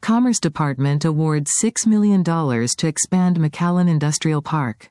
Commerce Department awards $6 million to expand McAllen Industrial Park.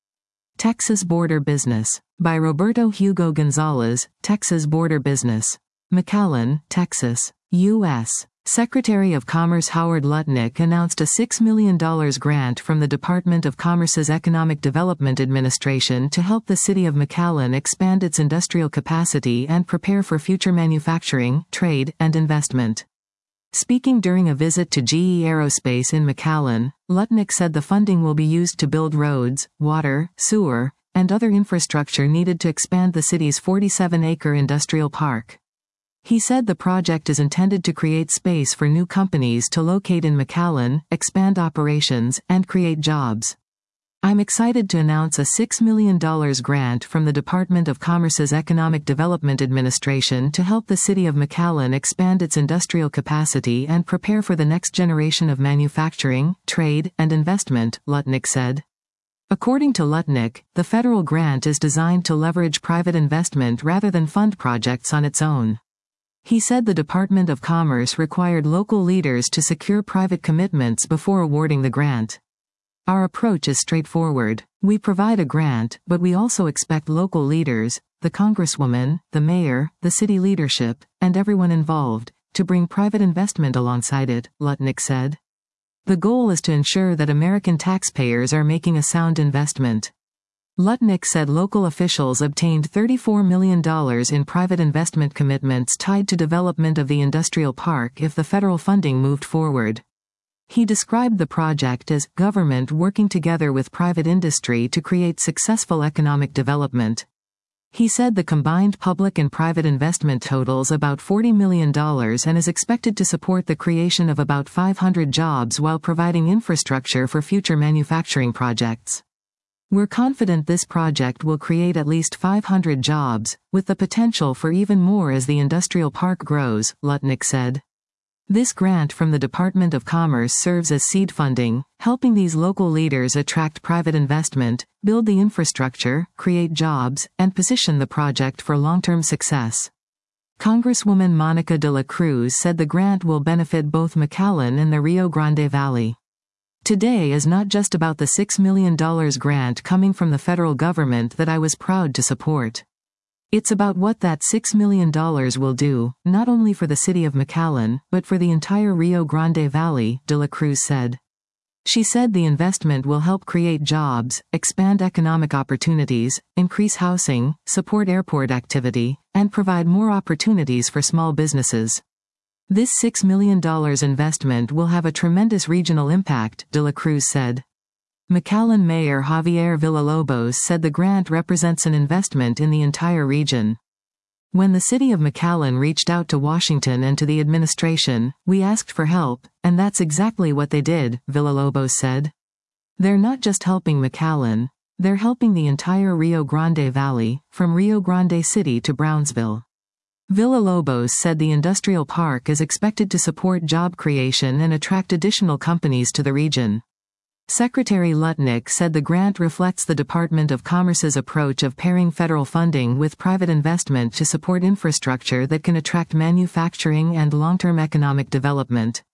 Texas Border Business. By Roberto Hugo Gonzalez, Texas Border Business. McAllen, Texas, U.S. Secretary of Commerce Howard Lutnick announced a $6 million grant from the Department of Commerce's Economic Development Administration to help the city of McAllen expand its industrial capacity and prepare for future manufacturing, trade, and investment. Speaking during a visit to GE Aerospace in McAllen, Lutnick said the funding will be used to build roads, water, sewer, and other infrastructure needed to expand the city's 47-acre industrial park. He said the project is intended to create space for new companies to locate in McAllen, expand operations, and create jobs. I'm excited to announce a $6 million grant from the Department of Commerce's Economic Development Administration to help the city of McAllen expand its industrial capacity and prepare for the next generation of manufacturing, trade, and investment, Lutnick said. According to Lutnick, the federal grant is designed to leverage private investment rather than fund projects on its own. He said the Department of Commerce required local leaders to secure private commitments before awarding the grant. Our approach is straightforward. We provide a grant, but we also expect local leaders, the congresswoman, the mayor, the city leadership, and everyone involved, to bring private investment alongside it, Lutnick said. The goal is to ensure that American taxpayers are making a sound investment. Lutnick said local officials obtained $34 million in private investment commitments tied to development of the industrial park if the federal funding moved forward. He described the project as government working together with private industry to create successful economic development. He said the combined public and private investment totals about $40 million and is expected to support the creation of about 500 jobs while providing infrastructure for future manufacturing projects. We're confident this project will create at least 500 jobs, with the potential for even more as the industrial park grows, Lutnick said. This grant from the Department of Commerce serves as seed funding, helping these local leaders attract private investment, build the infrastructure, create jobs, and position the project for long-term success. Congresswoman Monica de la Cruz said the grant will benefit both McAllen and the Rio Grande Valley. Today is not just about the $6 million grant coming from the federal government that I was proud to support. It's about what that $6 million will do, not only for the city of McAllen, but for the entire Rio Grande Valley, de la Cruz said. She said the investment will help create jobs, expand economic opportunities, increase housing, support airport activity, and provide more opportunities for small businesses. This $6 million investment will have a tremendous regional impact, de la Cruz said. McAllen Mayor Javier Villalobos said the grant represents an investment in the entire region. When the city of McAllen reached out to Washington and to the administration, we asked for help, and that's exactly what they did, Villalobos said. They're not just helping McAllen, they're helping the entire Rio Grande Valley, from Rio Grande City to Brownsville. Villalobos said the industrial park is expected to support job creation and attract additional companies to the region. Secretary Lutnick said the grant reflects the Department of Commerce's approach of pairing federal funding with private investment to support infrastructure that can attract manufacturing and long-term economic development.